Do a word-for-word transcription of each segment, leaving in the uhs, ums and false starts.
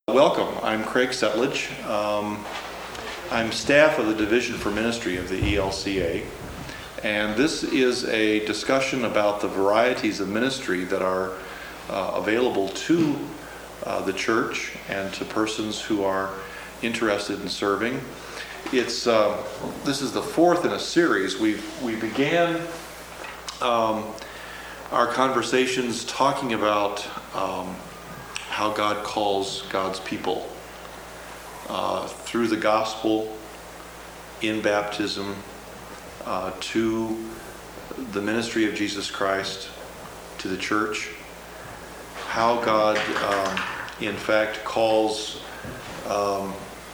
Welcome. I'm Craig Settlage. Um, I'm staff of the Division for Ministry of the E L C A, and this is a discussion about the varieties of ministry that are uh, available to uh, the church and to persons who are interested in serving. It's uh, this is the fourth in a series. We we began um, our conversations talking about um, how God calls God's people uh, through the gospel, in baptism, uh, to the ministry of Jesus Christ, to the church. How God, um, in fact, calls um,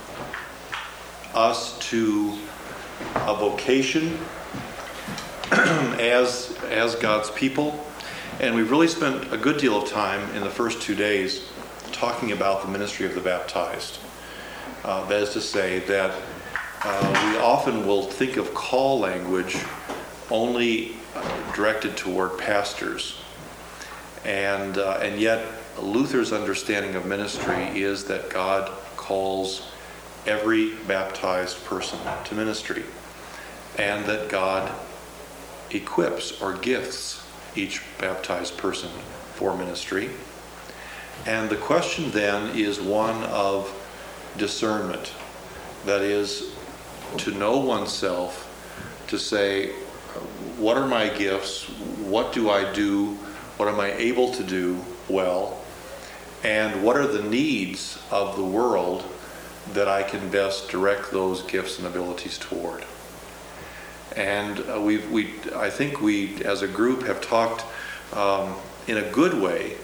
us to a vocation as as God's people. And we really spent a good deal of time in the first two days talking about the ministry of the baptized. Uh, that is to say that uh, we often will think of call language only uh, directed toward pastors. And, uh, and yet Luther's understanding of ministry is that God calls every baptized person to ministry, and that God equips or gifts each baptized person for ministry. And the question then is one of discernment. That is, to know oneself, to say, what are my gifts? What do I do? What am I able to do well? And what are the needs of the world that I can best direct those gifts and abilities toward? And uh, we've, we, I think we, as a group, have talked um, in a good way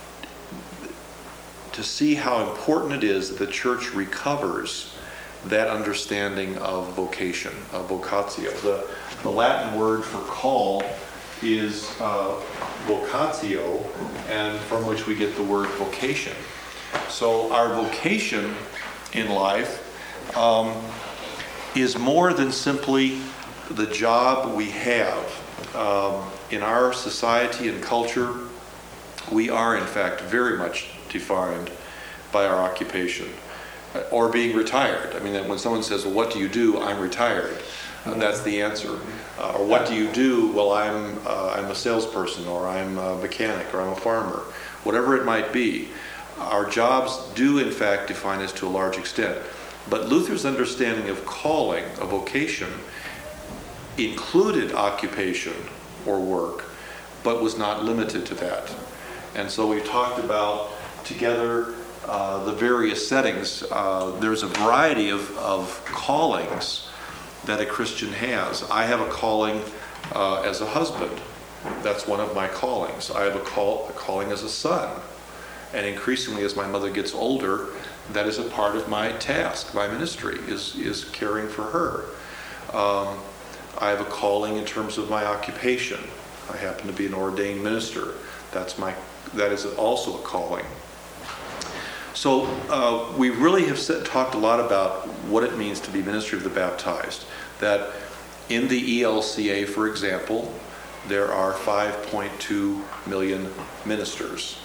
to see how important it is that the church recovers that understanding of vocation, of vocatio. The, the Latin word for call is uh, vocatio, and from which we get the word vocation. So our vocation in life um, is more than simply the job we have. Um, in our society and culture, we are in fact very much defined by our occupation or being retired. I mean, when someone says, well, what do you do? I'm retired. Uh, that's the answer. Uh, or what do you do? Well, I'm uh, I'm a salesperson, or I'm a mechanic, or I'm a farmer. Whatever it might be, our jobs do in fact define us to a large extent. But Luther's understanding of calling, of vocation, included occupation or work, but was not limited to that. And so we talked about together uh, the various settings. Uh, there's a variety of, of callings that a Christian has. I have a calling uh, as a husband. That's one of my callings. I have a, call, a calling as a son. And increasingly, as my mother gets older, that is a part of my task, my ministry, is, is caring for her. Um, I have a calling in terms of my occupation. I happen to be an ordained minister. That's my, that is also a calling. So uh, we really have said, talked a lot about what it means to be ministry of the baptized. That in the E L C A, for example, there are five point two million ministers.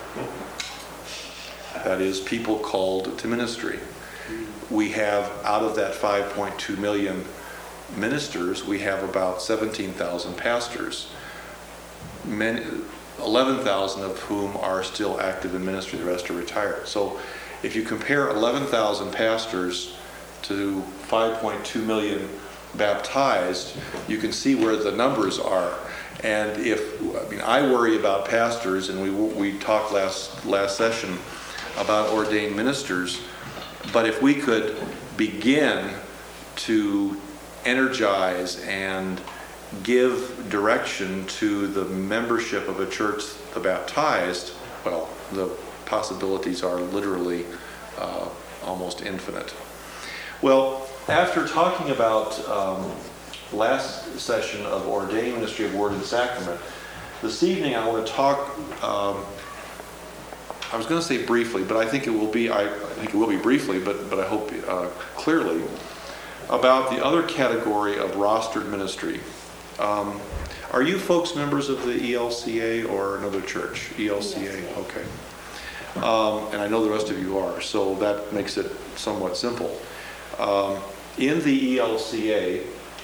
That is, people called to ministry. We have, out of that five point two million ministers, we have about seventeen thousand pastors, many, eleven thousand of whom are still active in ministry, the rest are retired. So if you compare eleven thousand pastors to five point two million baptized, you can see where the numbers are. And if, I mean, I worry about pastors, and we we talked last last session about ordained ministers, but if we could begin to energize and give direction to the membership of a church, the baptized, well, the possibilities are literally uh, almost infinite. Well, after talking about um, last session of ordained ministry of word and sacrament, this evening I want to talk, um, I was going to say briefly, but I think it will be, I, I think it will be briefly, but, but I hope uh, clearly, about the other category of rostered ministry. Um, are you folks members of the E L C A or another church? E L C A, okay. um, and I know the rest of you are, so that makes it somewhat simple. Um, in the E L C A,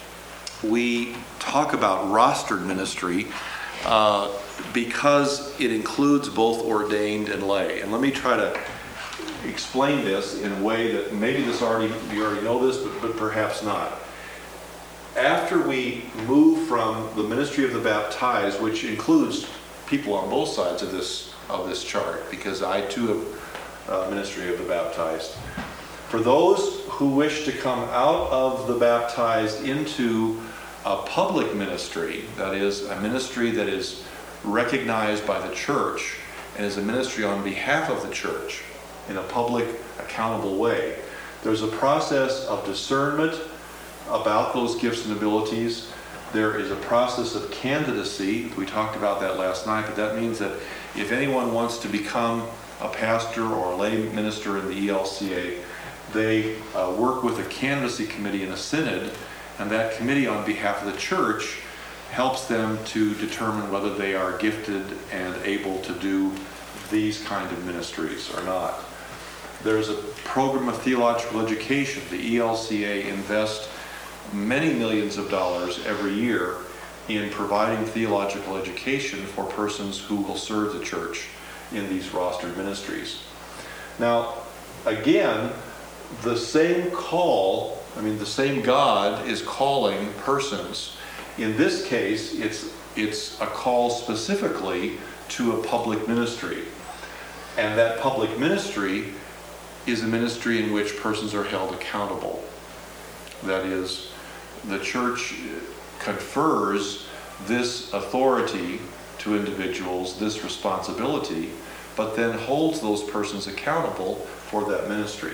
we talk about rostered ministry uh, because it includes both ordained and lay. And let me try to explain this in a way that maybe this already you already know this, but, but perhaps not. After we move from the ministry of the baptized, which includes people on both sides of this of this chart, because I too have uh, ministry of the baptized. For those who wish to come out of the baptized into a public ministry, that is a ministry that is recognized by the church and is a ministry on behalf of the church in a public, accountable way, there's a process of discernment about those gifts and abilities. There is a process of candidacy. We talked about that last night, but that means that if anyone wants to become a pastor or a lay minister in the E L C A, they uh, work with a candidacy committee and a synod, and that committee on behalf of the church helps them to determine whether they are gifted and able to do these kind of ministries or not. There's a program of theological education. The E L C A invests many millions of dollars every year in providing theological education for persons who will serve the church in these rostered ministries. Now, again, the same call, I mean, the same God is calling persons. In this case, it's it's a call specifically to a public ministry. And that public ministry is a ministry in which persons are held accountable. That is, the church confers this authority to individuals, this responsibility, but then holds those persons accountable for that ministry.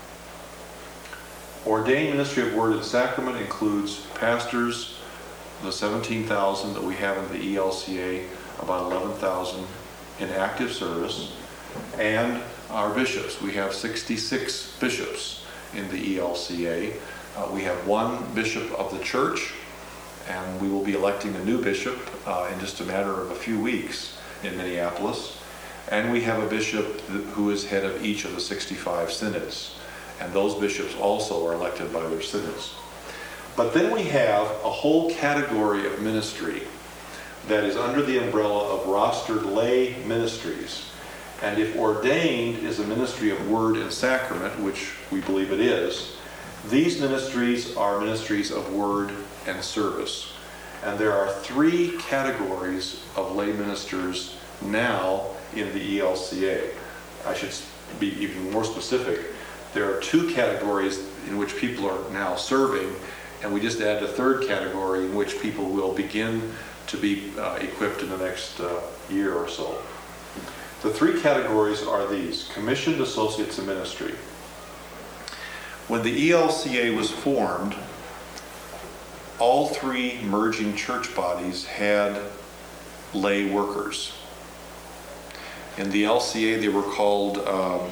Ordained ministry of word and sacrament includes pastors, the seventeen thousand that we have in the E L C A, about eleven thousand in active service, and our bishops. We have sixty-six bishops in the E L C A. Uh, we have one bishop of the church, and we will be electing a new bishop uh, in just a matter of a few weeks in Minneapolis. And we have a bishop who is head of each of the sixty-five synods. And those bishops also are elected by their synods. But then we have a whole category of ministry that is under the umbrella of rostered lay ministries. And if ordained is a ministry of word and sacrament, which we believe it is, these ministries are ministries of word and service. And there are three categories of lay ministers now in the E L C A. I should be even more specific. There are two categories in which people are now serving, and we just add a third category in which people will begin to be uh, equipped in the next uh, year or so. The three categories are these: commissioned associates in ministry. When the E L C A was formed, all three merging church bodies had lay workers. In the L C A, they were called um,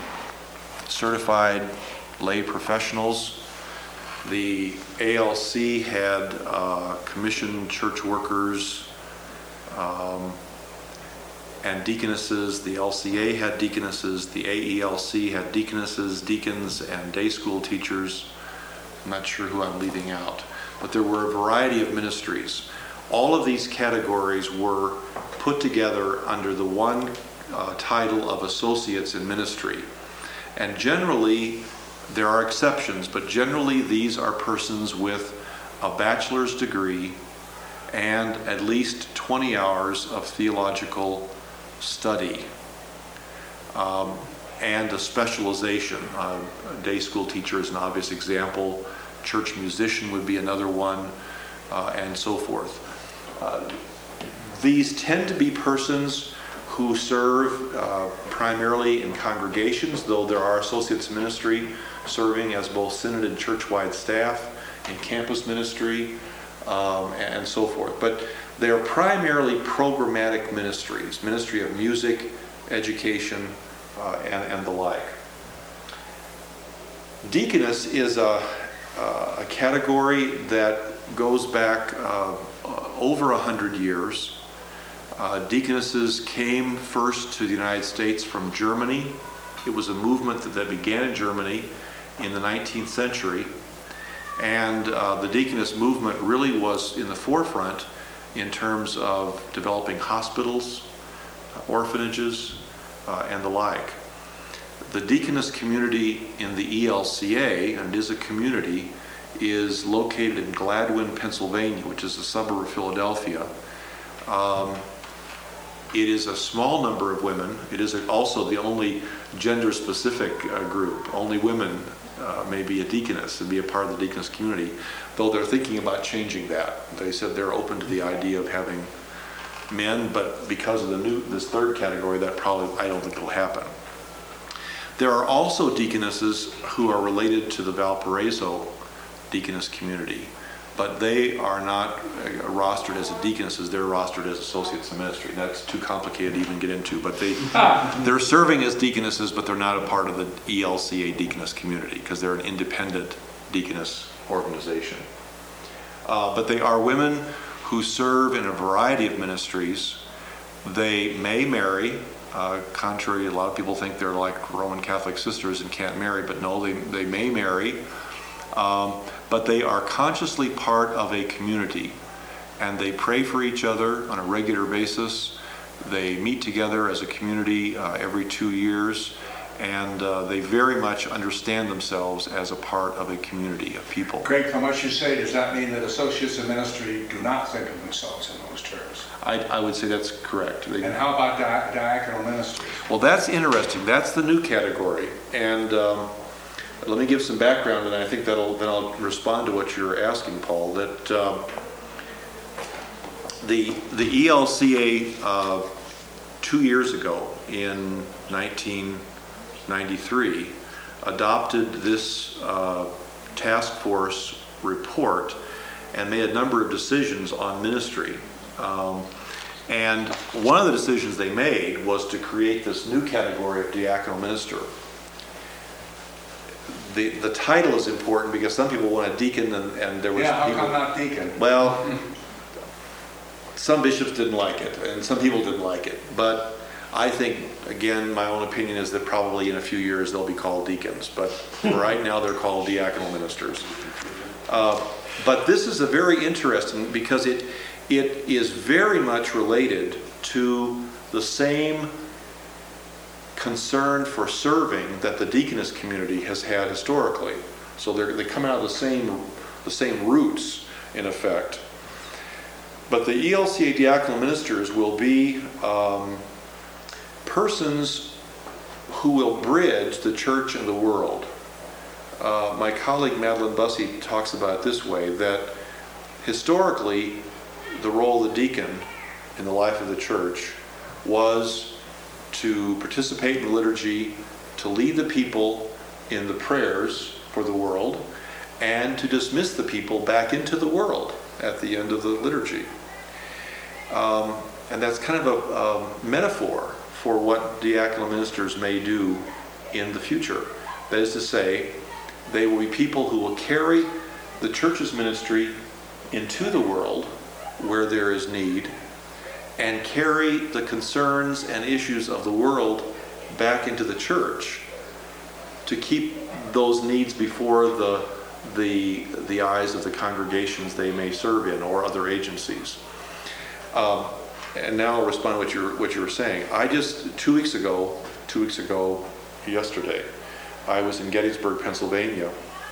certified lay professionals. The A L C had uh, commissioned church workers um, and deaconesses. The L C A had deaconesses. The A E L C had deaconesses, deacons, and day school teachers. I'm not sure who I'm leaving out, but there were a variety of ministries. All of these categories were put together under the one uh, title of associates in ministry. And generally, there are exceptions, but generally these are persons with a bachelor's degree and at least twenty hours of theological study um, and a specialization. Uh, a day school teacher is an obvious example. Church musician would be another one, uh, and so forth. Uh, these tend to be persons who serve uh, primarily in congregations, though there are associates in ministry serving as both synod and church-wide staff, in campus ministry, um, and so forth. But they are primarily programmatic ministries, ministry of music, education, uh, and, and the like. Deaconess is a, a category that goes back uh, over a hundred years. Uh, deaconesses came first to the United States from Germany. It was a movement that, that began in Germany in the nineteenth century. And uh, the deaconess movement really was in the forefront in terms of developing hospitals, orphanages, uh, and the like. The deaconess community in the E L C A, and it is a community, is located in Gladwin, Pennsylvania, which is a suburb of Philadelphia. Um, it is a small number of women. It is also the only gender-specific uh, group. Only women uh, may be a deaconess and be a part of the deaconess community, though they're thinking about changing that. They said they're open to the idea of having men, but because of the new this third category, that probably, I don't think it'll happen. There are also deaconesses who are related to the Valparaiso deaconess community, but they are not rostered as a deaconesses, they're rostered as associates in ministry. That's too complicated to even get into, but they, they're serving as deaconesses, but they're not a part of the E L C A deaconess community because they're an independent deaconess organization. Uh, but they are women who serve in a variety of ministries. They may marry. Uh, contrary, a lot of people think they're like Roman Catholic sisters and can't marry, but no, they, they may marry. Um, but they are consciously part of a community, and they pray for each other on a regular basis. They meet together as a community uh, every two years, and uh, they very much understand themselves as a part of a community of people. Greg, from what you say, does that mean that associates in ministry do not think of themselves in those terms? I, I would say that's correct. They, and how about di diaconal ministries? Well, that's interesting. That's the new category. And um, let me give some background, and I think that'll then I'll respond to what you're asking, Paul. That um, the the E L C A uh, two years ago in nineteen ninety-three adopted this uh, task force report and made a number of decisions on ministry. Um, and one of the decisions they made was to create this new category of diaconal minister. The, the title is important because some people want a deacon, and, and there was yeah, how people, come not deacon? Well, some bishops didn't like it, and some people didn't like it. But I think, again, my own opinion is that probably in a few years they'll be called deacons. But right now they're called diaconal ministers. Uh, but this is a very interesting because it it is very much related to the same concern for serving that the deaconess community has had historically. So they they come out of the same the same roots in effect. But the E L C A diaconal ministers will be um, persons who will bridge the church and the world. Uh, my colleague Madeline Bussey talks about it this way, that historically the role of the deacon in the life of the church was to participate in the liturgy, to lead the people in the prayers for the world, and to dismiss the people back into the world at the end of the liturgy. Um, and that's kind of a, a metaphor for what diaconal ministers may do in the future. That is to say, they will be people who will carry the church's ministry into the world where there is need, and carry the concerns and issues of the world back into the church to keep those needs before the the the eyes of the congregations they may serve in or other agencies. Um, and now I'll respond to what you what you were saying. I just two weeks ago, two weeks ago, yesterday, I was in Gettysburg, Pennsylvania,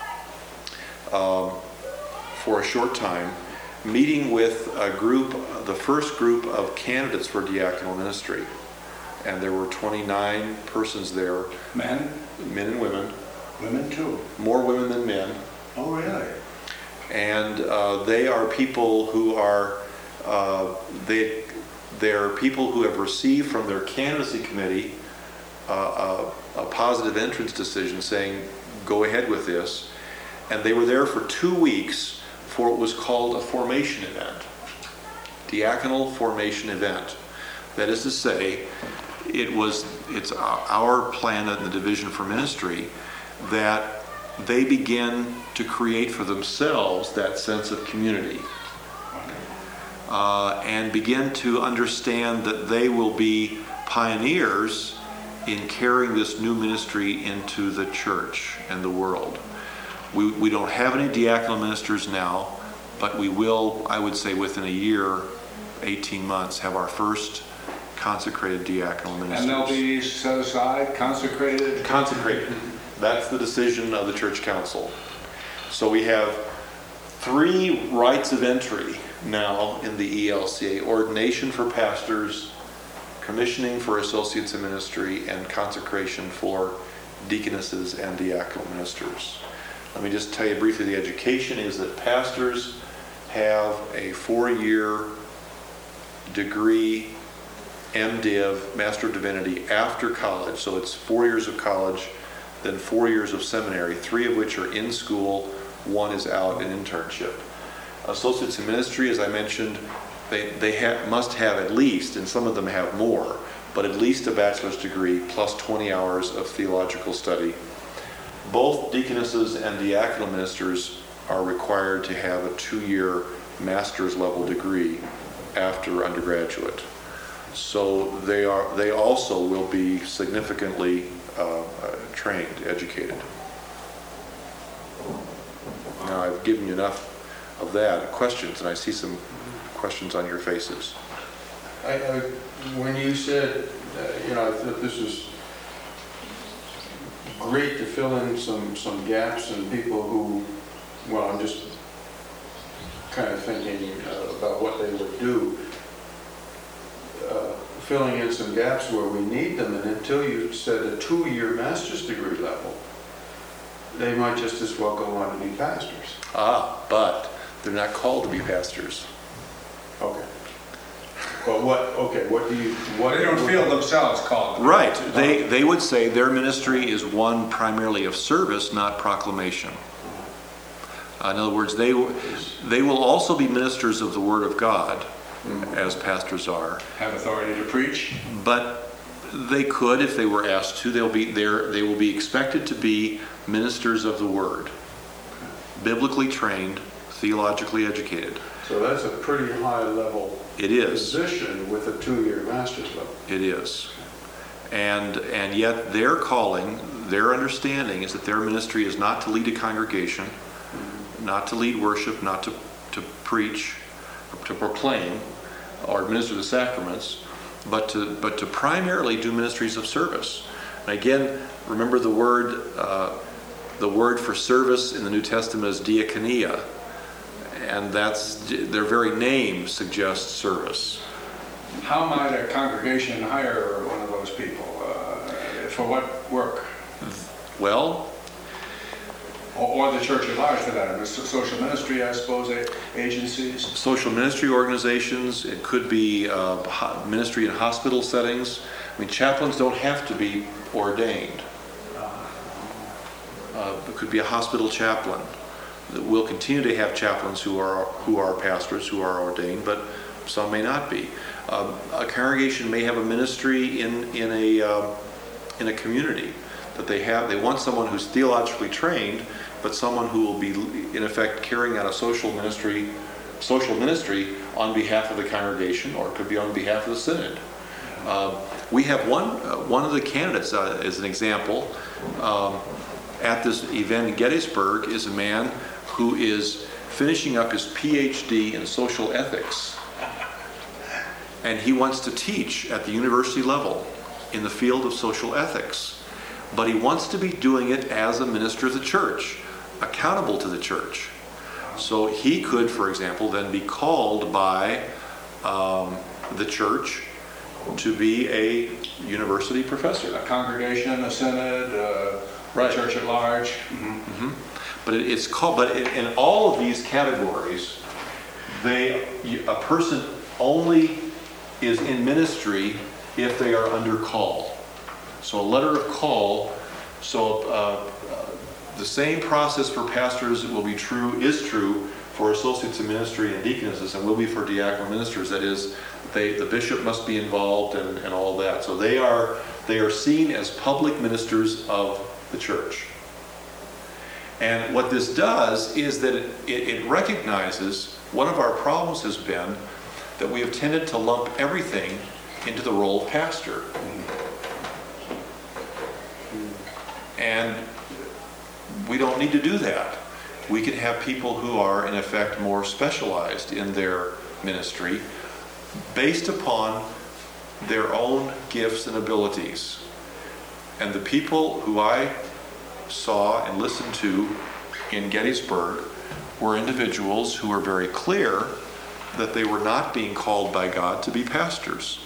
um, for a short time, meeting with a group, the first group of candidates for diaconal ministry. And there were twenty-nine persons there. Men? Men and women. Women too? More women than men. Oh, really? And uh, they are people who are, uh, they, they're people who have received from their candidacy committee uh, a, a positive entrance decision saying, go ahead with this. And they were there for two weeks for what was called a formation event, diaconal formation event. That is to say, it was it's our plan in the Division for Ministry that they begin to create for themselves that sense of community. uh, and begin to understand that they will be pioneers in carrying this new ministry into the church and the world. We, we don't have any diaconal ministers now, but we will, I would say within a year, eighteen months, have our first consecrated diaconal ministers. And they'll be set aside, consecrated? Consecrated. That's the decision of the church council. So we have three rights of entry now in the E L C A: ordination for pastors, commissioning for associates in ministry, and consecration for deaconesses and diaconal ministers. Let me just tell you briefly, the education is that pastors have a four-year degree, MDiv, Master of Divinity, after college. So it's four years of college, then four years of seminary, three of which are in school, one is out in internship. Associates in ministry, as I mentioned, they, they ha- must have at least, and some of them have more, but at least a bachelor's degree plus twenty hours of theological study. Both deaconesses and diaconal ministers are required to have a two-year master's level degree after undergraduate. So they are. They also will be significantly uh, uh, trained, educated. Now I've given you enough of that. Questions, and I see some questions on your faces. I, I, when you said, uh, you know, I thought this was great to fill in some, some gaps in people who, well, I'm just kind of thinking uh, about what they would do. Uh, filling in some gaps where we need them, and until you said a two-year master's degree level, they might just as well go on to be pastors. Ah, but they're not called to be pastors. Okay. But what, okay, what do you, what? They don't feel themselves called. Right. They they would say their ministry is one primarily of service, not proclamation. Uh, in other words, they they will also be ministers of the Word of God, mm-hmm. as pastors are. Have authority to preach. But they could, if they were asked to, they'll be there. They will be expected to be ministers of the Word, biblically trained, theologically educated. So that's a pretty high level. It is. Position with a two-year master's level. It is. And and yet their calling, their understanding is that their ministry is not to lead a congregation, mm-hmm. not to lead worship, not to, to preach, to proclaim, or administer the sacraments, but to but to primarily do ministries of service. And again, remember the word uh, the word for service in the New Testament is diakonia. And that's, their very name suggests service. How might a congregation hire one of those people? Uh, for what work? Well, or, or the church at large, for that matter. Social ministry, I suppose, agencies. Social ministry organizations. It could be uh, ministry in hospital settings. I mean, chaplains don't have to be ordained. Uh, it could be a hospital chaplain. We'll continue to have chaplains who are who are pastors, who are ordained, but some may not be. Um, a congregation may have a ministry in in a uh, in a community that they have. They want someone who's theologically trained, but someone who will be, in effect, carrying out a social ministry, social ministry on behalf of the congregation, or it could be on behalf of the synod. Uh, we have one uh, one of the candidates, uh, as an example, um, at this event in Gettysburg, is a man who is finishing up his P H D in social ethics. And he wants to teach at the university level in the field of social ethics. But he wants to be doing it as a minister of the church, accountable to the church. So he could, for example, then be called by um, the church to be a university professor. A congregation, a synod, uh, right. a church at large. Mm-hmm. Mm-hmm. But it, it's called. But it, in all of these categories, they a person only is in ministry if they are under call. So a letter of call. So uh, uh, the same process for pastors will be true is true for associates in ministry and deaconesses, and will be for diaconal ministers. That is, they the bishop must be involved and, and all that. So they are they are seen as public ministers of the church. And what this does is that it, it, it recognizes, one of our problems has been that we have tended to lump everything into the role of pastor. And we don't need to do that. We can have people who are, in effect, more specialized in their ministry based upon their own gifts and abilities. And the people who I saw and listened to in Gettysburg were individuals who were very clear that they were not being called by God to be pastors.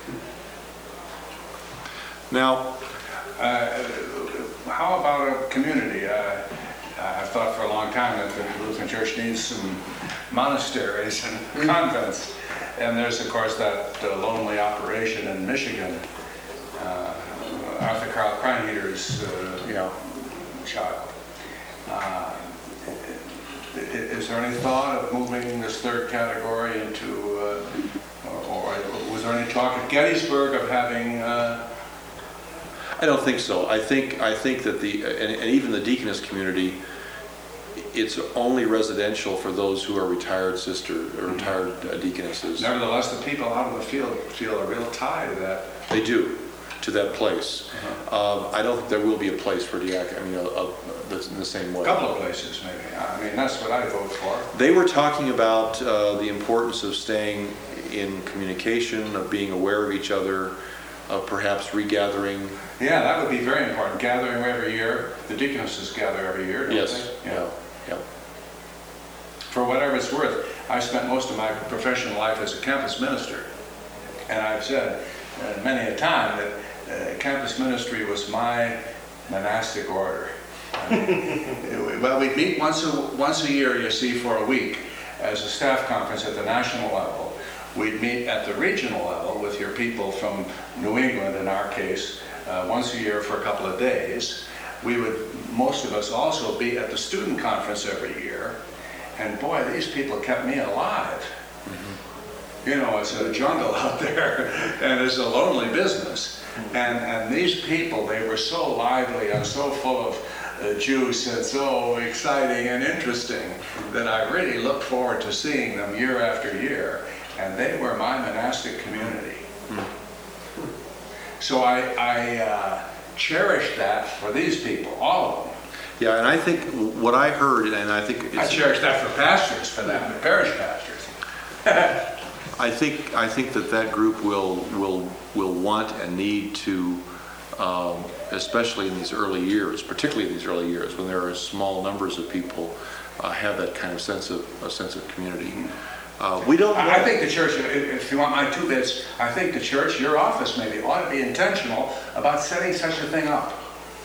Now, Uh, How about a community? Uh, I've thought for a long time that the Lutheran Church needs some monasteries and convents. And there's, of course, that uh, lonely operation in Michigan, uh, Arthur Carl Kreinheder's, uh, you know, child. Uh, i- is there any thought of moving this third category into, uh, or, or was there any talk at Gettysburg of having uh, I don't think so. I think I think that the and, and even the deaconess community, it's only residential for those who are retired sister or retired uh, deaconesses. Nevertheless, the people out in the field feel a real tie to that. They do, to that place. Uh-huh. Um, I don't think there will be a place for diac. I mean, a, a, that's in the same way. A couple of places, maybe. I mean, that's what I vote for. They were talking about uh, the importance of staying in communication, of being aware of each other, of perhaps regathering. Yeah, that would be very important. Gathering every year. The deaconesses gather every year, don't Yes. they? Yeah. Yeah. For whatever it's worth, I spent most of my professional life as a campus minister. And I've said uh, many a time that uh, campus ministry was my monastic order. I mean, well, we'd meet once a, once a year, you see, for a week as a staff conference at the national level. We'd meet at the regional level with your people from New England, in our case, uh, once a year for a couple of days. We would, most of us, also be at the student conference every year. And boy, these people kept me alive. Mm-hmm. You know, it's a jungle out there, and it's a lonely business. And, and these people, they were so lively and so full of uh, juice and so exciting and interesting that I really looked forward to seeing them year after year. And they were my monastic community. Mm. So I, I uh, cherish that for these people, all of them. Yeah, and I think what I heard, and I think it's, I cherish that for pastors, for them, the parish pastors. I think I think that that group will will will want and need to, um, especially in these early years, particularly in these early years when there are small numbers of people, uh, have that kind of sense of a sense of community. Uh, we don't. I I think the church, if you want my two bits, I think the church, your office maybe, ought to be intentional about setting such a thing up.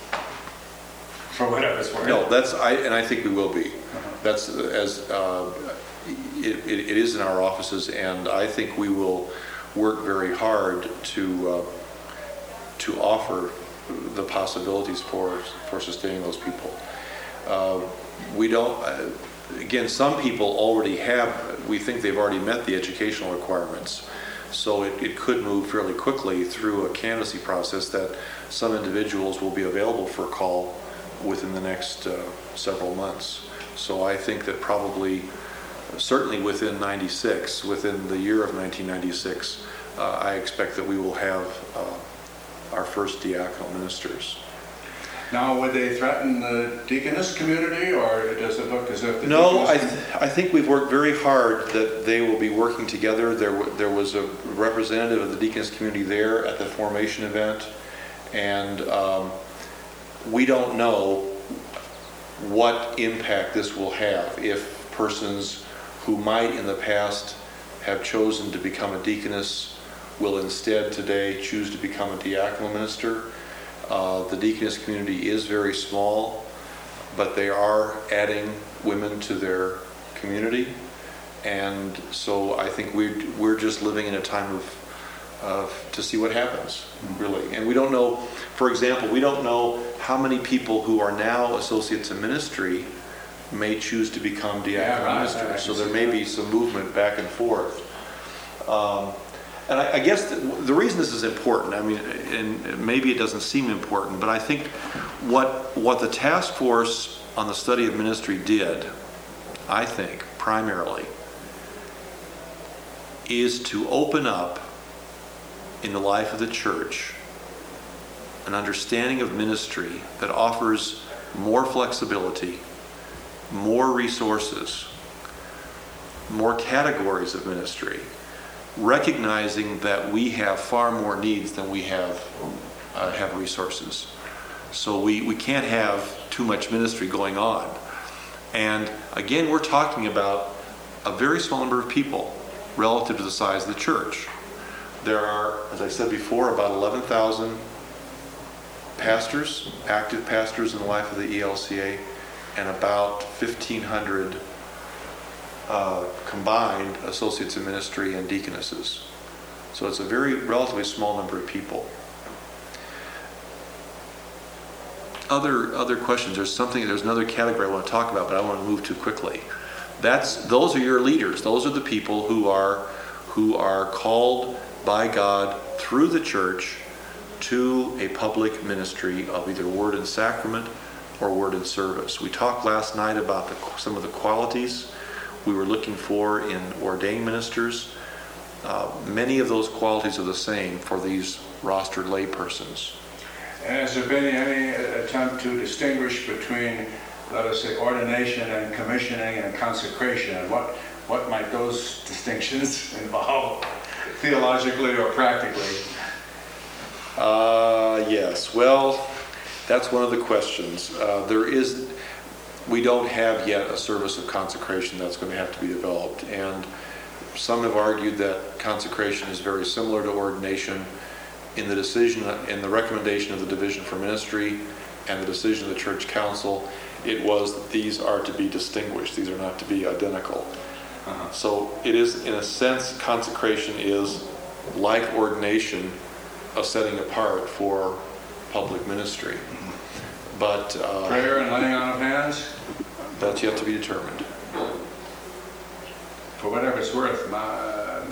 For whatever it's worth. No, that's I, and I think we will be. That's as uh, it, it, it is in our offices, and I think we will work very hard to uh, to offer the possibilities for for sustaining those people. Uh, we don't. Uh, again, some people already have. We think they've already met the educational requirements, so it, it could move fairly quickly through a canvassing process that some individuals will be available for a call within the next uh, several months. So I think that probably, certainly within ninety-six, within the year of nineteen ninety-six, uh, I expect that we will have uh, our first diaconal ministers. Now, would they threaten the deaconess community, or does it look as if the No, I, deaconess th- I think we've worked very hard that they will be working together. There, w- there was a representative of the deaconess community there at the formation event, and um, we don't know what impact this will have if persons who might in the past have chosen to become a deaconess will instead today choose to become a diaconal minister. Uh, the deaconess community is very small, but they are adding women to their community, and so I think we're, we're just living in a time of Uh, to see what happens, really. And we don't know, for example, we don't know how many people who are now associates in ministry may choose to become diaconal Yeah, right, ministers. right, I So can there see may that. be some movement back and forth. Um, and I, I guess the, the reason this is important, I mean, and maybe it doesn't seem important, but I think what what the task force on the study of ministry did, I think, primarily, is to open up in the life of the church an understanding of ministry that offers more flexibility, more resources, more categories of ministry, recognizing that we have far more needs than we have uh, have resources. So we, we can't have too much ministry going on. And again, we're talking about a very small number of people relative to the size of the church. There are, as I said before, about eleven thousand pastors, active pastors in the life of the E L C A, and about fifteen hundred uh, combined associates in ministry and deaconesses. So it's a very relatively small number of people. Other other questions. There's something. There's another category I want to talk about, but I don't want to move too quickly. That's those are your leaders. Those are the people who are who are called by God through the church to a public ministry of either word and sacrament or word and service. We talked last night about the, some of the qualities we were looking for in ordained ministers. Uh, many of those qualities are the same for these rostered laypersons. And has there been any attempt to distinguish between, let us say, ordination and commissioning and consecration? And what, what might those distinctions involve, theologically or practically? Uh, yes. Well, that's one of the questions. Uh, there is, we don't have yet a service of consecration that's going to have to be developed. And some have argued that consecration is very similar to ordination. In the decision, in the recommendation of the Division for Ministry and the decision of the Church Council, it was that these are to be distinguished. These are not to be identical. Uh-huh. So it is, in a sense, consecration is like ordination, a setting apart for public ministry. But uh, prayer and laying on of hands? That's yet to be determined. For whatever it's worth, my, uh,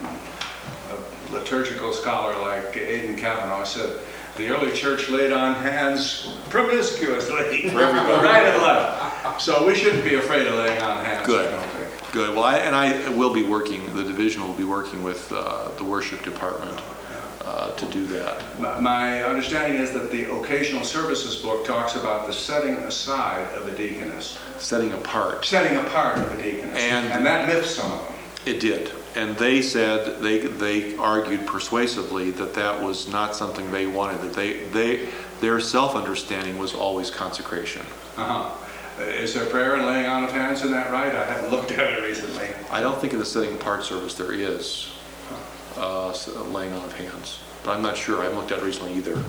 a liturgical scholar like Aidan Kavanaugh said, the early church laid on hands promiscuously, For everybody. right and left. So we shouldn't be afraid of laying on hands. Good. I don't think. Good. Well, I, and I will be working, the division will be working with uh, the worship department uh, to do that. My, my understanding is that the Occasional Services book talks about the setting aside of a deaconess. Setting apart. Setting apart of a deaconess. And, and that miffed some of them. It did. And they said, they they argued persuasively that that was not something they wanted, that they, they their self-understanding was always consecration. Uh-huh. Is there prayer and laying on of hands in that right? I haven't looked at it recently. I don't think in the setting apart service there is uh, laying on of hands. But I'm not sure. I haven't looked at it recently either.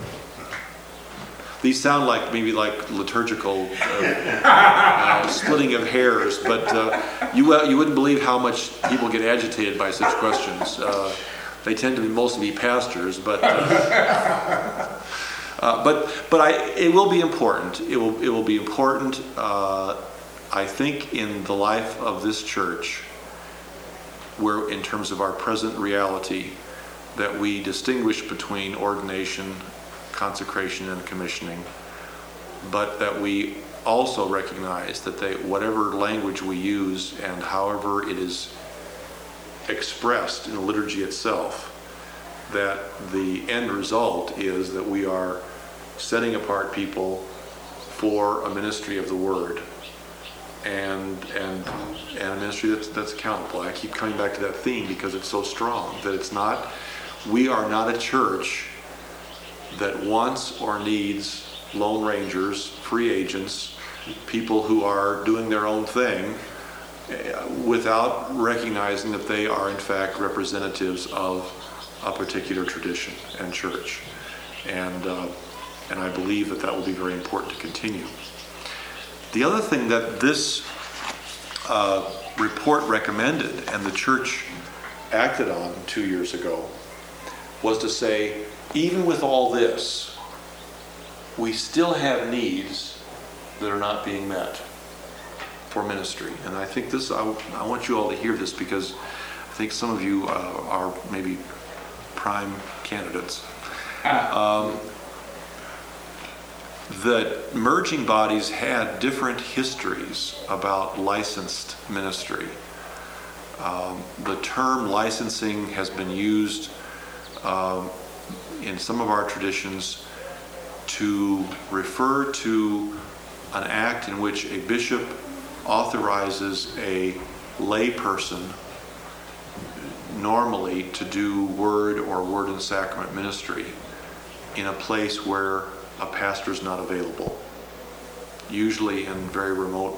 These sound like maybe like liturgical uh, uh, splitting of hairs, but uh, you uh, you wouldn't believe how much people get agitated by such questions. Uh, they tend to be mostly be pastors, but uh, uh, but but I it will be important. It will it will be important. Uh, I think in the life of this church, where in terms of our present reality, that we distinguish between ordination, consecration, and commissioning, but that we also recognize that they, whatever language we use and however it is expressed in the liturgy itself, that the end result is that we are setting apart people for a ministry of the Word and and and a ministry that's that's accountable. I keep coming back to that theme because it's so strong, that it's not, we are not a church that wants or needs lone rangers, free agents, people who are doing their own thing without recognizing that they are in fact representatives of a particular tradition and church. And uh, and I believe that that will be very important to continue. The other thing that this uh, report recommended and the church acted on two years ago was to say, even with all this, we still have needs that are not being met for ministry. And I think this, I, I want you all to hear this because I think some of you uh, are maybe prime candidates. Um, that merging bodies had different histories about licensed ministry. Um, the term licensing has been used um, in some of our traditions to refer to an act in which a bishop authorizes a lay person normally to do word or word and sacrament ministry in a place where a pastor is not available, usually in very remote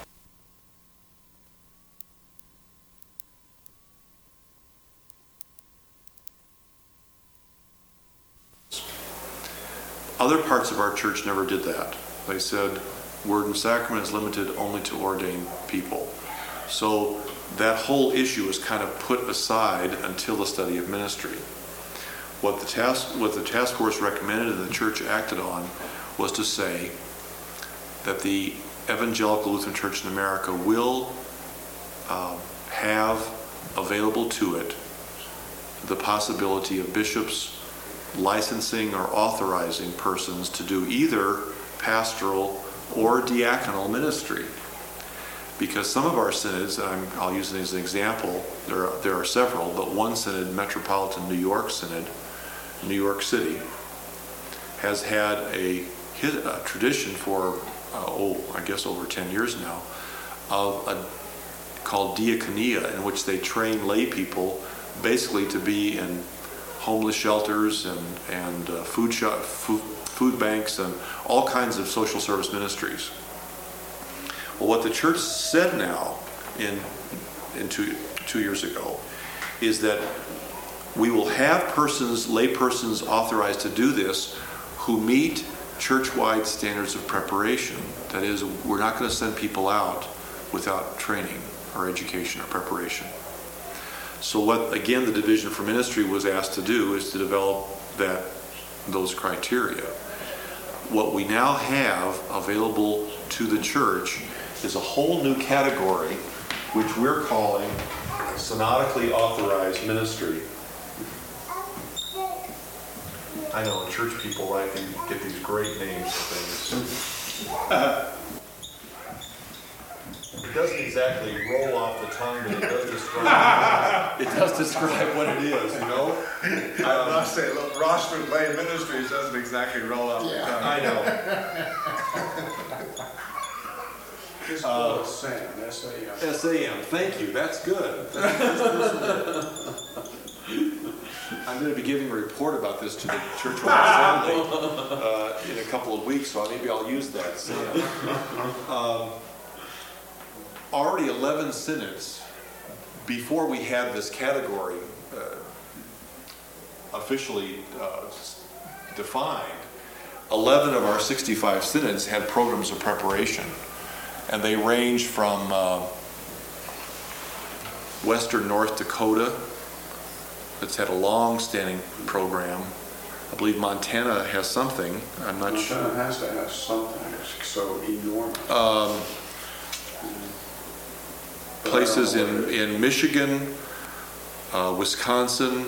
Other parts of our church never did that. They said word and sacrament is limited only to ordained people. So that whole issue was kind of put aside until the study of ministry. What the task, what the task force recommended and the church acted on was to say that the Evangelical Lutheran Church in America will uh, have available to it the possibility of bishops licensing or authorizing persons to do either pastoral or diaconal ministry. Because some of our synods, and I'm, I'll use it as an example, there are, there are several, but one synod, Metropolitan New York Synod, New York City, has had a, a tradition for, uh, oh, I guess over ten years now, of a, called diaconia, in which they train lay people basically to be in homeless shelters and, and uh, food, sh- food, food banks and all kinds of social service ministries. Well, what the church said now, in, in two, two years ago, is that we will have persons, lay persons authorized to do this who meet church-wide standards of preparation. That is, we're not going to send people out without training or education or preparation. So what, again, the Division for Ministry was asked to do is to develop that, those criteria. What we now have available to the church is a whole new category, which we're calling synodically authorized ministry. I know, church people, right, they get these great names for things. It doesn't exactly roll off the tongue, but it does describe it does describe what it is, you know? I must say, look, roster of lay ministries doesn't exactly roll off the tongue. I know. Just call it SAM, S A M. S A M, thank you, that's good. That's, I'm going to be giving a report about this to the church-wide assembly uh, in a couple of weeks, so maybe I'll use that. S A M. Um, already eleven synods, before we had this category uh, officially uh, defined, eleven of our sixty-five synods had programs of preparation. And they range from uh, western North Dakota, that's had a long-standing program. I believe Montana has something. I'm not sure. Montana has to have something. It's so enormous. Um, places in, in Michigan, uh, Wisconsin,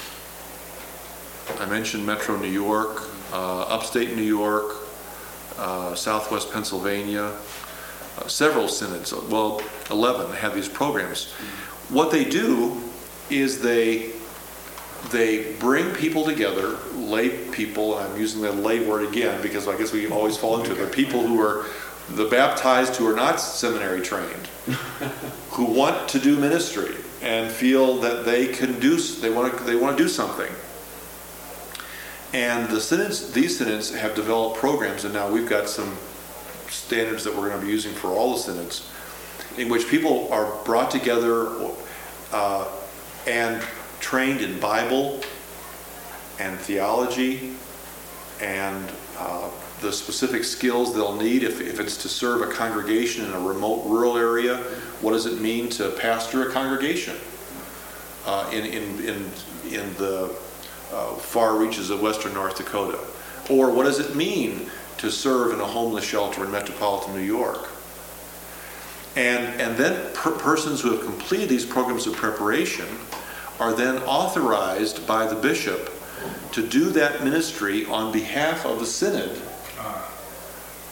I mentioned Metro New York, uh, upstate New York, uh, Southwest Pennsylvania, uh, several synods, well, eleven have these programs. What they do is they they bring people together, lay people, and I'm using the lay word again because I guess we always fall into it, but people who are the baptized who are not seminary trained, who want to do ministry and feel that they can do, they want to, they want to do something. And the synods, these synods have developed programs, and now we've got some standards that we're going to be using for all the synods, in which people are brought together uh, and trained in Bible and theology and uh, the specific skills they'll need if, if it's to serve a congregation in a remote rural area. What does it mean to pastor a congregation uh, in, in, in, in the uh, far reaches of western North Dakota? Or what does it mean to serve in a homeless shelter in metropolitan New York? And, and then per- persons who have completed these programs of preparation are then authorized by the bishop to do that ministry on behalf of the synod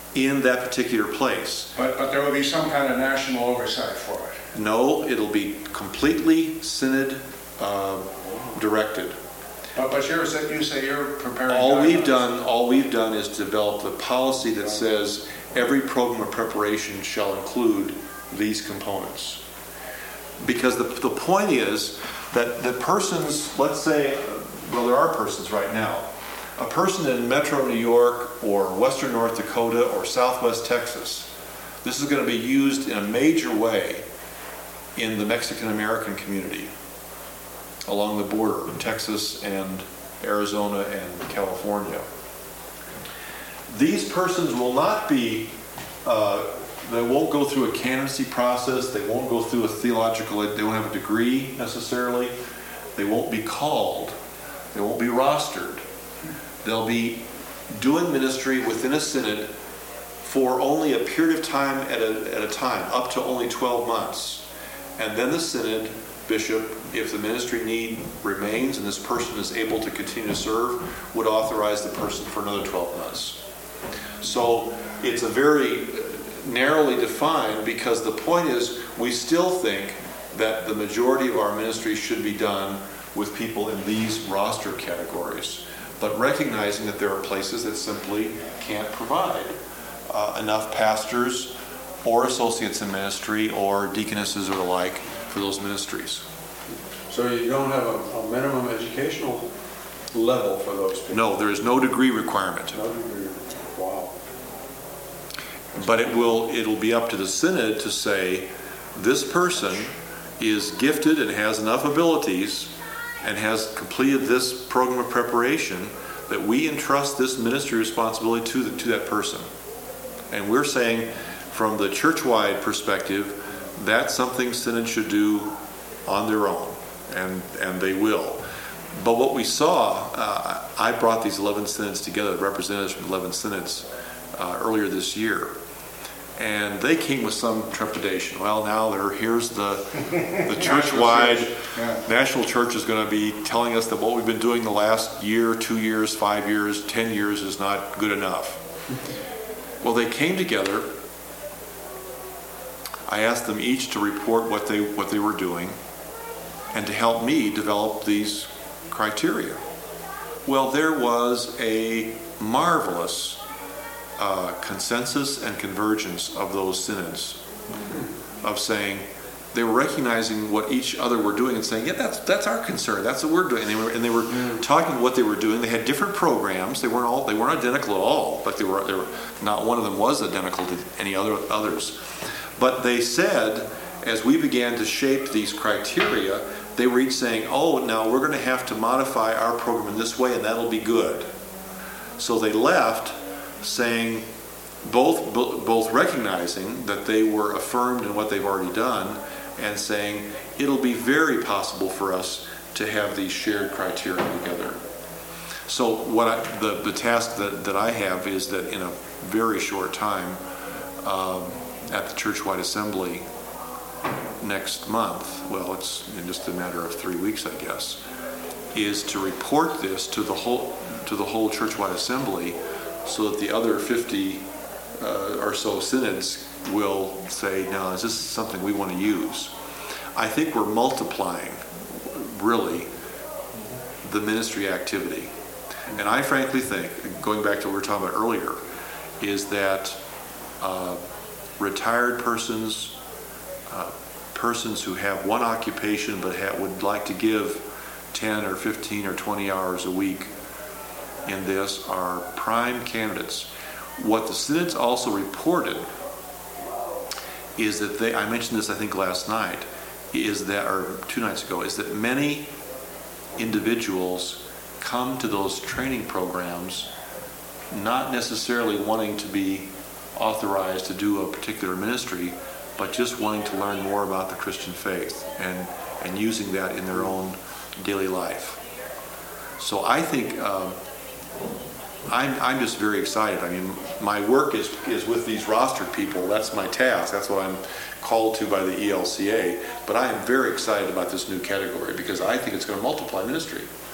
in that particular place. But, but there will be some kind of national oversight for it. No, it'll be completely synod uh, directed. But, but you're, you say you're preparing. All we've guidelines. done, all we've done is develop the policy that says every program of preparation shall include these components. Because the, the point is that the persons, let's say, well, there are persons right now, a person in Metro New York or Western North Dakota or Southwest Texas, this is going to be used in a major way in the Mexican-American community along the border of Texas and Arizona and California. These persons will not be, uh, they won't go through a candidacy process, they won't go through a theological, they won't have a degree necessarily, they won't be called, they won't be rostered. They'll be doing ministry within a synod for only a period of time at a, at a time, up to only twelve months. And then the synod bishop, if the ministry need remains and this person is able to continue to serve, would authorize the person for another twelve months. So it's a very narrowly defined, because the point is we still think that the majority of our ministry should be done with people in these roster categories, but recognizing that there are places that simply can't provide uh, enough pastors or associates in ministry or deaconesses or the like for those ministries. So you don't have a, a minimum educational level for those people? No, there is no degree requirement. No degree. Wow. But it will, it'll be up to the synod to say, this person is gifted and has enough abilities and has completed this program of preparation that we entrust this ministry responsibility to, the, to that person. And we're saying, from the church-wide perspective, that's something synod should do on their own, and, and they will. But what we saw, uh, I brought these eleven synods together, representatives from eleven synods, uh, earlier this year. And they came with some trepidation. Well, now there, here's the, the church-wide, Yeah. national church is going to be telling us that what we've been doing the last year, two years, five years, ten years is not good enough. Well, they came together. I asked them each to report what they, what they were doing and to help me develop these criteria. Well, there was a marvelous Uh, consensus and convergence of those synods, of saying they were recognizing what each other were doing and saying, yeah, that's that's our concern, that's what we're doing. And they were and they were mm. talking what they were doing. They had different programs. They weren't all they weren't identical at all, but they were they were not one of them was identical to any other others. But they said, as we began to shape these criteria, they were each saying, oh, now we're going to have to modify our program in this way, and that'll be good. So they left saying, both both recognizing that they were affirmed in what they've already done, and saying it'll be very possible for us to have these shared criteria together. So what I, the the task that, that I have is that in a very short time, um, at the church-wide assembly next month, well, it's in just a matter of three weeks, I guess, is to report this to the whole to the whole church-wide assembly, so that the other fifty uh, or so synods will say, now, is this something we want to use? I think we're multiplying, really, the ministry activity. And I frankly think, going back to what we were talking about earlier, is that uh, retired persons, uh, persons who have one occupation but have, would like to give ten or fifteen or twenty hours a week in this are prime candidates. What the synods also reported is that they, I mentioned this I think last night, is that, or two nights ago, is that many individuals come to those training programs not necessarily wanting to be authorized to do a particular ministry, but just wanting to learn more about the Christian faith and, and using that in their own daily life. So I think uh, I'm, I'm just very excited. I mean, my work is, is with these rostered people. That's my task. That's what I'm called to by the E L C A. But I am very excited about this new category because I think it's going to multiply ministry.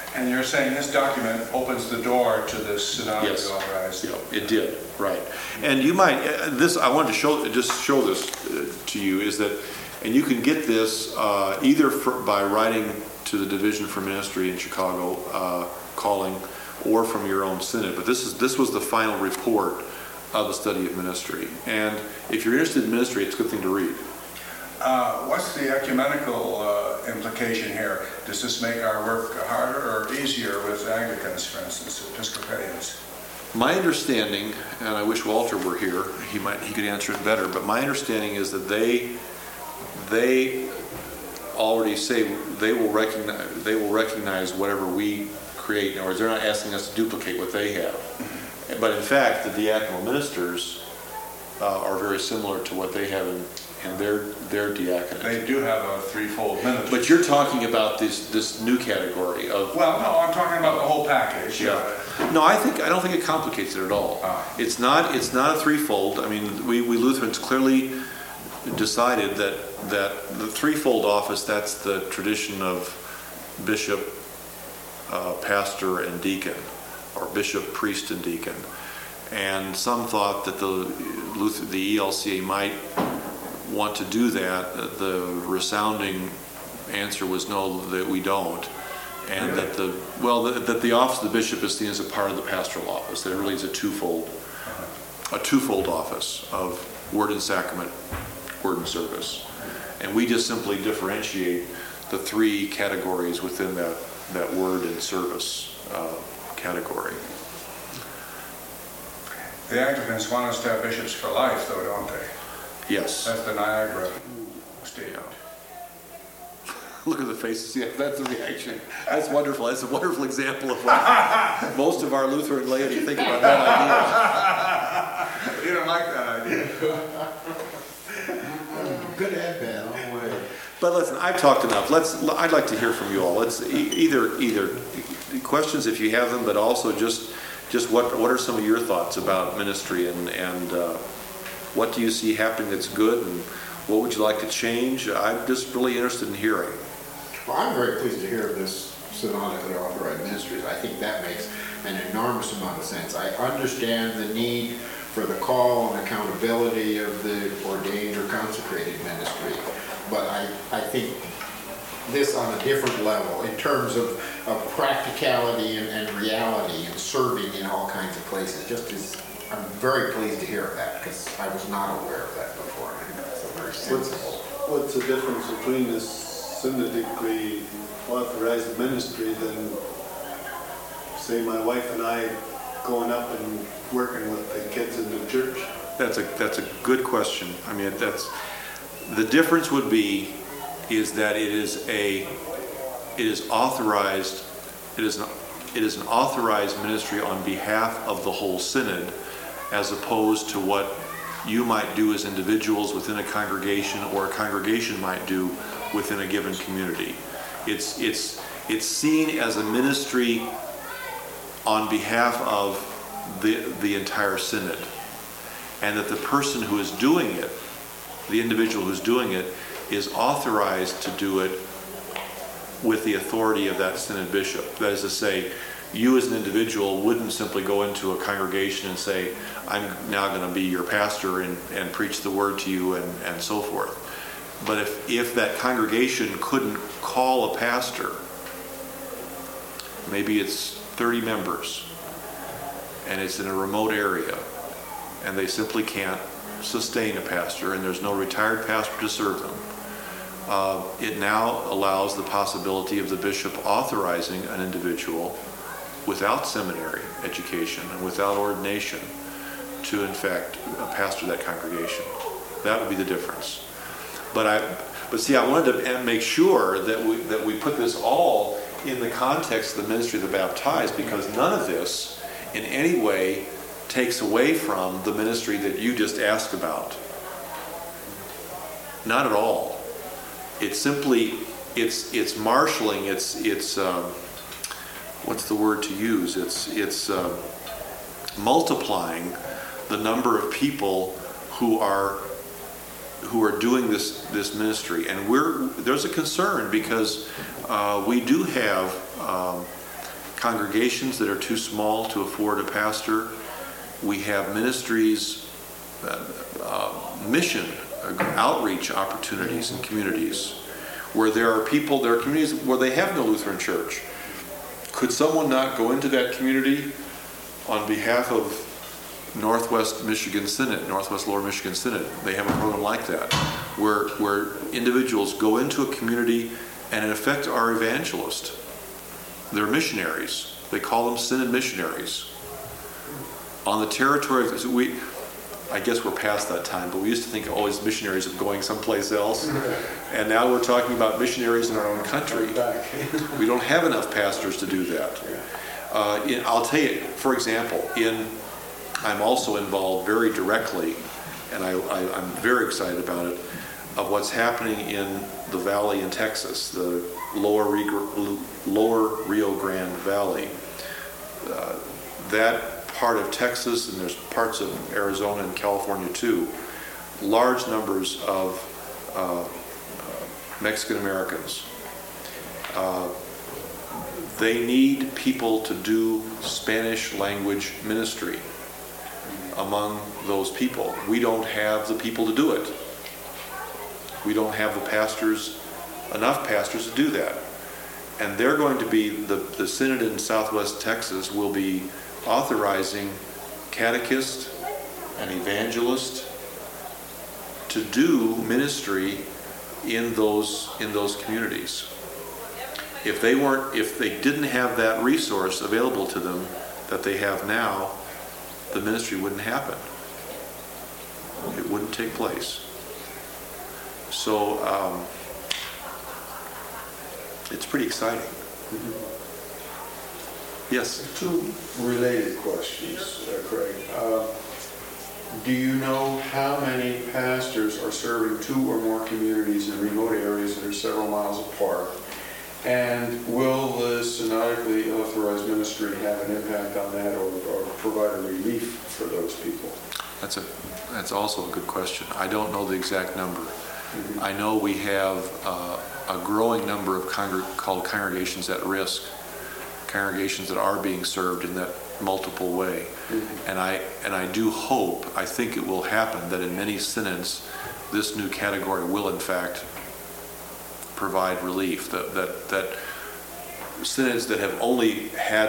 And you're saying this document opens the door to this synodically Yes. authorized? Yeah, it did, right. And you might, uh, this, I wanted to show, just show this uh, to you, is that, and you can get this uh, either for, by writing to the Division for Ministry in Chicago, uh, calling, or from your own synod. But this is this was the final report of the study of ministry. And if you're interested in ministry, it's a good thing to read. Uh, what's the ecumenical uh, implication here? Does this make our work harder or easier with Anglicans, for instance, Episcopalians? My understanding, and I wish Walter were here, he might he could answer it better, but my understanding is that they they already say they will recognize they will recognize whatever we create. In other words, they're not asking us to duplicate what they have. But in fact, the diaconal ministers uh, are very similar to what they have in, in their their diaconate. They do have a threefold ministry. But you're talking about this this new category of. Well, no, I'm talking about the whole package. Yeah. No, I think I don't think it complicates it at all. Ah. It's not it's not a threefold. I mean, we, we Lutherans clearly decided that that the threefold office, that's the tradition of bishop, uh, pastor, and deacon, or bishop, priest, and deacon. And some thought that the Luther, the E L C A might want to do that. The resounding answer was no, that we don't. And that the, well, that, that the office of the bishop is seen as a part of the pastoral office, that it really is a twofold, a twofold office of word and sacrament, word and service. And we just simply differentiate the three categories within that, that word and service uh, category. The Anglicans want us to have bishops for life, though, don't they? Yes. That's the Niagara statement. Look at the faces. Yeah, that's the reaction. That's wonderful. That's a wonderful example of what most of our Lutheran laity think about that idea. You don't like that idea. Good and bad, all the way. But listen, I've talked enough. Let's. I'd like to hear from you all. Let's e- either either questions if you have them, but also just just what what are some of your thoughts about ministry and and uh, what do you see happening that's good and what would you like to change? I'm just really interested in hearing. Well, I'm very pleased to hear of this synodically authorized ministries. I think that makes an enormous amount of sense. I understand the need for the call and accountability of the ordained or consecrated ministry, but I, I think this on a different level in terms of, of practicality and, and reality and serving in all kinds of places. Just as I'm very pleased to hear of that because I was not aware of that before. I think that's a very sensible. What's the difference between this synodically authorized ministry than, say, my wife and I going up and working with the kids in the church? That's a that's a good question. I mean, that's the difference would be is that it is a it is authorized it is an it is an authorized ministry on behalf of the whole synod, as opposed to what you might do as individuals within a congregation or a congregation might do within a given community. It's it's it's seen as a ministry on behalf of the the entire synod, and that the person who is doing it, the individual who's doing it, is authorized to do it with the authority of that synod bishop. That is to say, you as an individual wouldn't simply go into a congregation and say, I'm now going to be your pastor and, and preach the word to you and, and so forth. But if, if that congregation couldn't call a pastor, maybe it's thirty members, and it's in a remote area, and they simply can't sustain a pastor, and there's no retired pastor to serve them, uh, it now allows the possibility of the bishop authorizing an individual without seminary education and without ordination to, in fact, uh, pastor that congregation. That would be the difference. But I, but see, I wanted to make sure that we that we put this all in the context of the ministry of the baptized, because none of this in any way takes away from the ministry that you just asked about. Not at all. It's simply, it's it's marshaling, it's it's um, what's the word to use? It's it's uh, multiplying the number of people who are who are doing this this ministry, and we're there's a concern because uh, we do have um, congregations that are too small to afford a pastor. We have ministries, uh, uh, mission, uh, outreach opportunities in communities where there are people, there are communities where they have no Lutheran church. Could someone not go into that community on behalf of Northwest Michigan Synod, Northwest Lower Michigan Synod? They have a program like that, where where individuals go into a community and in effect are evangelists. They're missionaries. They call them Synod missionaries. On the territory of, so we, I guess we're past that time, but we used to think always missionaries of going someplace else. And now we're talking about missionaries in our own country. We don't have enough pastors to do that. Uh, in, I'll tell you, for example, in I'm also involved very directly, and I, I, I'm very excited about it, of what's happening in the valley in Texas, the lower, Rio, lower Rio Grande Valley. Uh, that part of Texas, and there's parts of Arizona and California too, large numbers of uh, uh, Mexican Americans. Uh, they need people to do Spanish language ministry among those people. We don't have the people to do it. We don't have the pastors, enough pastors to do that. And they're going to be, the, the Synod in Southwest Texas will be authorizing catechists and evangelists to do ministry in those in those communities. If they weren't, if they didn't have that resource available to them that they have now, the ministry wouldn't happen. It wouldn't take place. So um, it's pretty exciting. Mm-hmm. Yes. Two related questions, uh, Craig. Uh, do you know how many pastors are serving two or more communities in remote areas that are several miles apart? And will the synodically authorized ministry have an impact on that, or, or provide a relief for those people? That's a that's also a good question. I don't know the exact number. Mm-hmm. I know we have uh, a growing number of congreg- called congregations at risk. Congregations that are being served in that multiple way. Mm-hmm. And I and I do hope, I think it will happen, that in many synods this new category will in fact provide relief. That that, that synods that have only had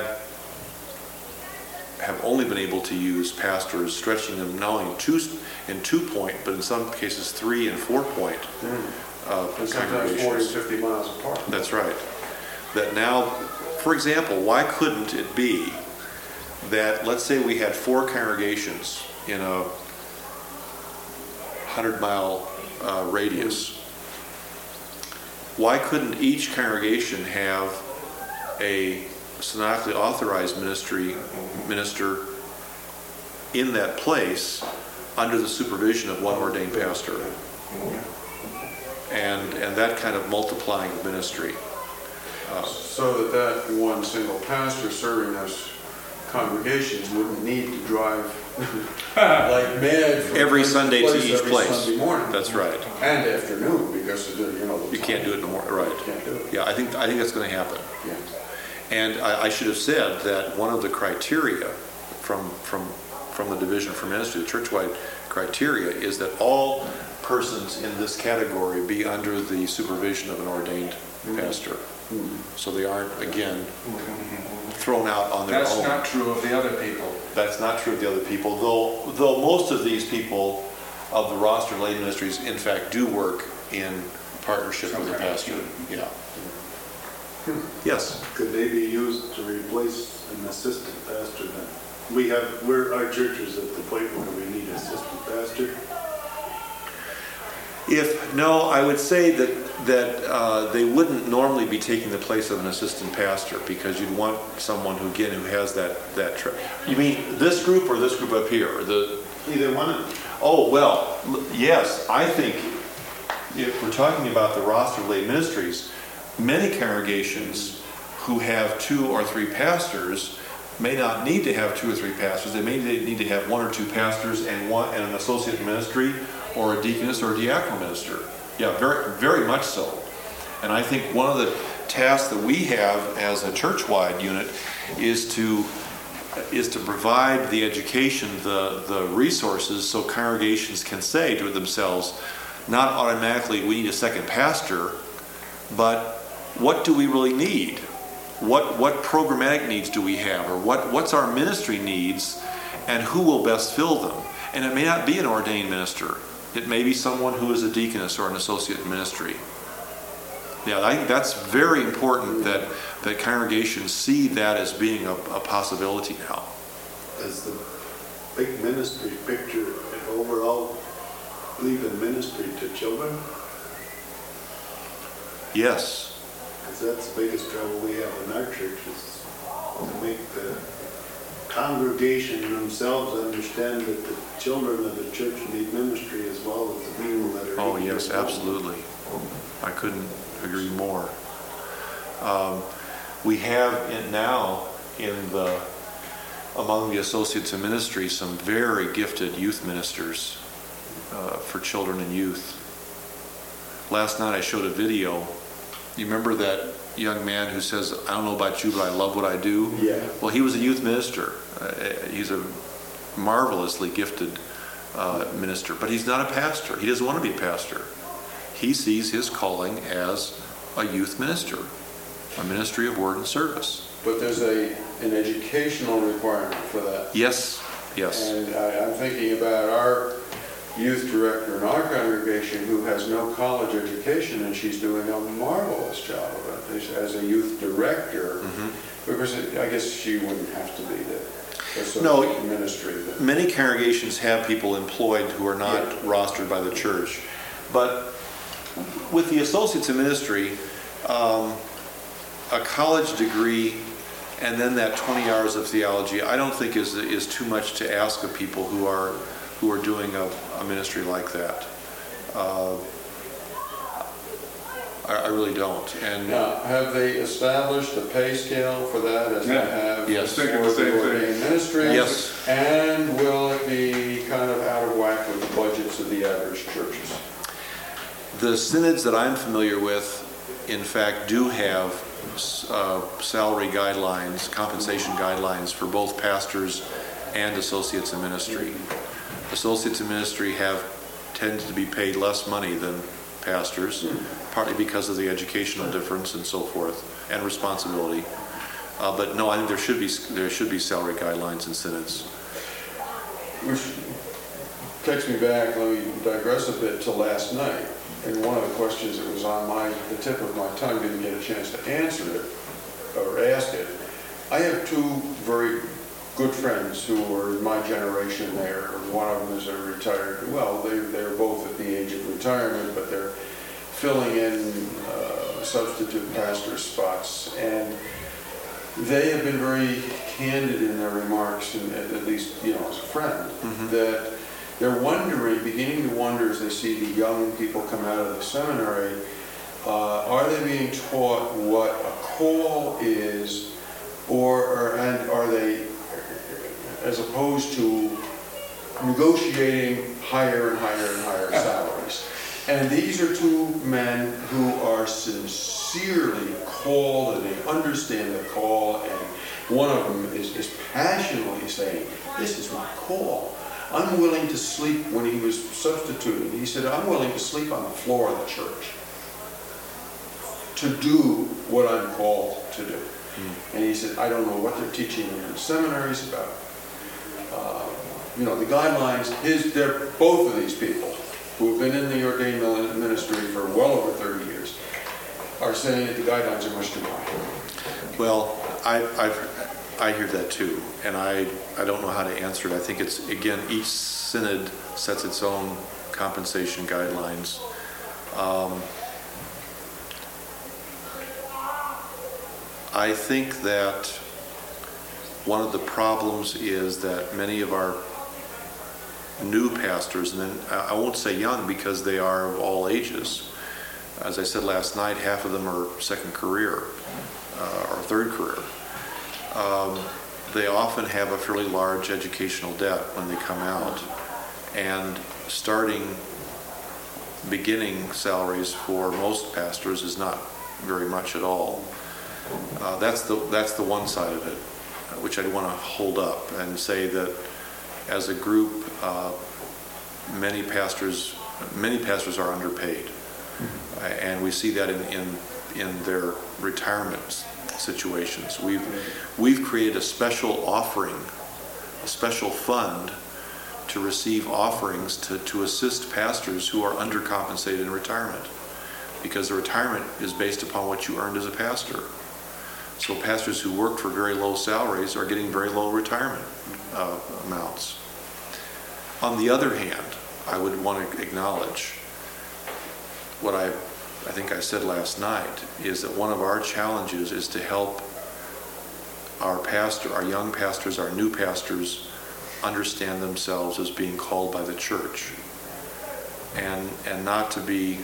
have only been able to use pastors, stretching them not only in two, in two point, but in some cases three and four point mm-hmm. uh, and congregations. Sometimes forty, fifty miles apart. That's right. That now, for example, why couldn't it be that, let's say we had four congregations in a hundred mile uh, radius. Why couldn't each congregation have a synodically authorized ministry minister in that place under the supervision of one ordained pastor? And, and that kind of multiplying of ministry. Uh, so that that one single pastor serving those congregations wouldn't need to drive like mad from every place Sunday to to place each every place. Sunday morning. That's right. And afternoon, because of the, you know, the You can't do it in the morning, right? You can't do it. Yeah, I think I think that's going to happen. Yeah. And I, I should have said that one of the criteria from from from the Division for Ministry, the church-wide criteria, is that all persons in this category be under the supervision of an ordained mm-hmm. pastor. Mm-hmm. So they aren't, again, thrown out on their That's own. That's not true of the other people. That's not true of the other people, though though most of these people of the roster lay ministries, in fact, do work in partnership Some with the kind of pastor. student. Yeah. Yes. Could they be used to replace an assistant pastor then? We have, we're, our church is at the point where we need an assistant pastor. If, no, I would say that, that uh, they wouldn't normally be taking the place of an assistant pastor, because you'd want someone who, again, who has that, that, tra- you mean this group or this group up here? The, Either one. oh, well, l- yes, I think if we're talking about the roster of lay ministries, many congregations who have two or three pastors may not need to have two or three pastors. They may need to have one or two pastors and one and an associate ministry, or a deaconess or a diaconal minister. Yeah, very, very much so. And I think one of the task that we have as a church-wide unit is to is to provide the education, the, the resources, so congregations can say to themselves, not automatically we need a second pastor, but what do we really need? What what programmatic needs do we have? Or what, what's our ministry needs, and who will best fill them? And it may not be an ordained minister. It may be someone who is a deaconess or an associate in ministry. Yeah, I think that's very important that, that congregations see that as being a, a possibility now. As the big ministry picture, and overall, believe in ministry to children, Yes. because that's the biggest trouble we have in our church, is to make the congregation themselves understand that the children of the church need ministry as well as the people that are. Oh, in yes, their home. absolutely. I couldn't agree more. Um, we have in now in the among the associates in ministry some very gifted youth ministers uh, for children and youth. Last night I showed a video. You remember that young man who says, "I don't know about you, but I love what I do"? Yeah. Well, he was a youth minister. Uh, he's a marvelously gifted uh, minister, but he's not a pastor. He doesn't want to be a pastor. He sees his calling as a youth minister, a ministry of word and service. But there's a, an educational requirement for that. Yes, yes. And I, I'm thinking about our youth director in our congregation who has no college education, and she's doing a marvelous job of it as a youth director. Mm-hmm. Because it, I guess she wouldn't have to be the, the No, sort of ministry. But Many congregations have people employed who are not Yeah. rostered by the church. But with the associates in ministry, um, a college degree and then that twenty hours of theology, I don't think is is too much to ask of people who are who are doing a, a ministry like that. Uh, I, I really don't. And now, have they established a pay scale for that as Yeah. they have Yes. for Thinking the same the thing. ordained ministries? Yes. And will it be kind of out of whack with the budgets of the average churches? the synods that I'm familiar with, in fact, do have uh, salary guidelines, compensation guidelines for both pastors and associates in ministry. Associates in ministry have tended to be paid less money than pastors, partly because of the educational difference and so forth, and responsibility. Uh, but no, I think there should be there should be salary guidelines in synods. Which takes me back, let me digress a bit, to last night. And one of the questions that was on my, the tip of my tongue, didn't get a chance to answer it or ask it. I have two very good friends who are in my generation there. One of them is a retired, well, they, they're both at the age of retirement, but they're filling in uh, substitute pastor spots. And they have been very candid in their remarks, and at least, you know, as a friend, mm-hmm. that they're wondering, beginning to wonder as they see the young people come out of the seminary, uh, are they being taught what a call is, or, or and are they, as opposed to negotiating higher and higher and higher salaries? And these are two men who are sincerely called, and they understand the call, and one of them is, is passionately saying, this is my call. I'm willing to sleep, when he was substituting, he said, I'm willing to sleep on the floor of the church to do what I'm called to do. Mm. And he said, I don't know what they're teaching in the seminaries about, uh, you know, the guidelines. His, they're both of these people who have been in the ordained ministry for well over thirty years are saying that the guidelines are much too high. Well, I, I've I hear that too, and I, I don't know how to answer it. I think it's, again, each synod sets its own compensation guidelines. Um, I think that one of the problems is that many of our new pastors, and then I won't say young because they are of all ages. As I said last night, half of them are second career uh, or third career. Um, they often have a fairly large educational debt when they come out, and starting beginning salaries for most pastors is not very much at all. Uh, that's the that's the one side of it, which I'd want to hold up and say that as a group, uh, many pastors many pastors are underpaid, and we see that in in, in their retirement situations. We've we've created a special offering, a special fund to receive offerings to, to assist pastors who are undercompensated in retirement, because the retirement is based upon what you earned as a pastor. So pastors who worked for very low salaries are getting very low retirement uh, amounts. On the other hand, I would want to acknowledge what I, I think I said last night, is that one of our challenges is to help our pastor, our young pastors, our new pastors, understand themselves as being called by the church, and and not to be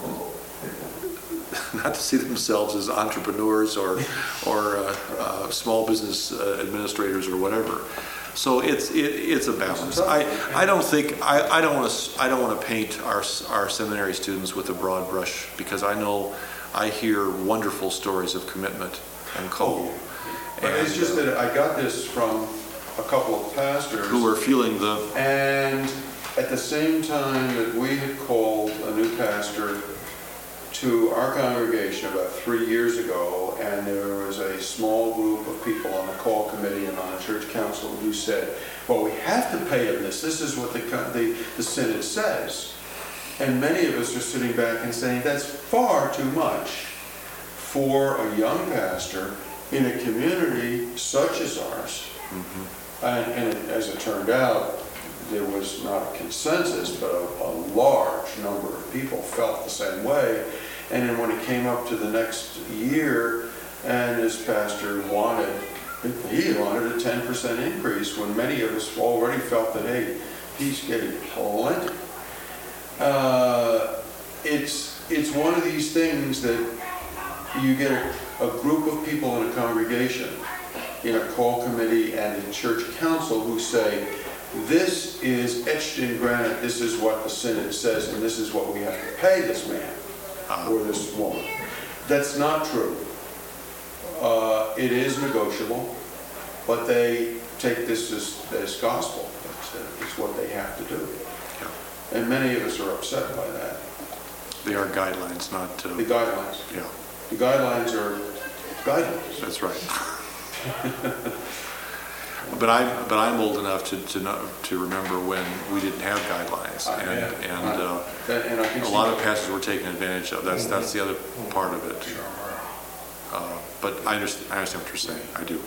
not to see themselves as entrepreneurs or or uh, uh, small business uh, administrators or whatever. So it's it, it's a balance. I, I don't think I, I don't want to I don't want to paint our our seminary students with a broad brush, because I know I hear wonderful stories of commitment and call. But and, it's just uh, that I got this from a couple of pastors. who are feeling the And at the same time that we had called a new pastor to our congregation about three years ago, and there was a small group of people on the call committee and on the church council who said, well, we have to pay him this. This is what the, the, the synod says. And many of us are sitting back and saying, that's far too much for a young pastor in a community such as ours. Mm-hmm. And, and it, as it turned out, there was not a consensus, but a, a large number of people felt the same way. And then when it came up to the next year, and this pastor wanted, he wanted a ten percent increase, when many of us already felt that, hey, he's getting plenty. Uh, it's, it's one of these things that you get a, a group of people in a congregation, in a call committee and a church council, who say, this is etched in granite, this is what the synod says, and this is what we have to pay this man or this woman. That's not true. Uh, it is negotiable, but they take this as, as gospel. It's, uh, it's what they have to do. Yeah. And many of us are upset by that. they are guidelines, not uh, The guidelines. yeah. The guidelines are guidelines. That's right. But I'm, but I'm old enough to, to know, to remember when we didn't have guidelines, Uh, and, yeah. and uh, That- and I can a see lot of that. pastors were taken advantage of. That's, that's the other part of it. Uh, But I understand, I understand what you're saying, I do.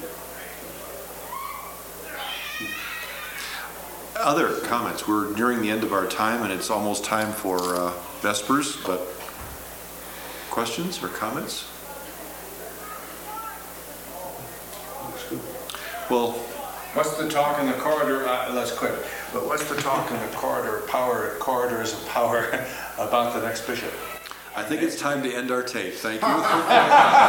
Other comments? We're nearing the end of our time, and it's almost time for uh, Vespers, but questions or comments? Well, What's the talk in the corridor, uh, let's quit, but what's the talk in the corridor, power, corridors of power about the next bishop? I think it's time to end our tape. Thank you.